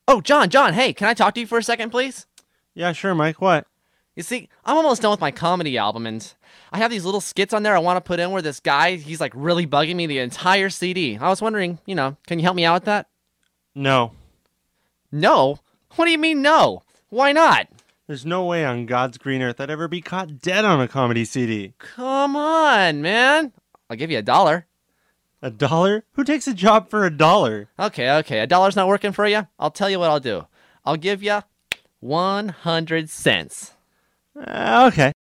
Oh, John, hey, can I talk to you for a second, please? Yeah, sure, Mike. What? You see, I'm almost done with my comedy album, and I have these little skits on there I want to put in where this guy, he's like really bugging me the entire CD. I was wondering, can you help me out with that? No. No? What do you mean, no? Why not? There's no way on God's green earth I'd ever be caught dead on a comedy CD. Come on, man. I'll give you $1. $1? Who takes a job for $1? Okay, $1's not working for you? I'll tell you what I'll do. I'll give you 100 cents. Okay.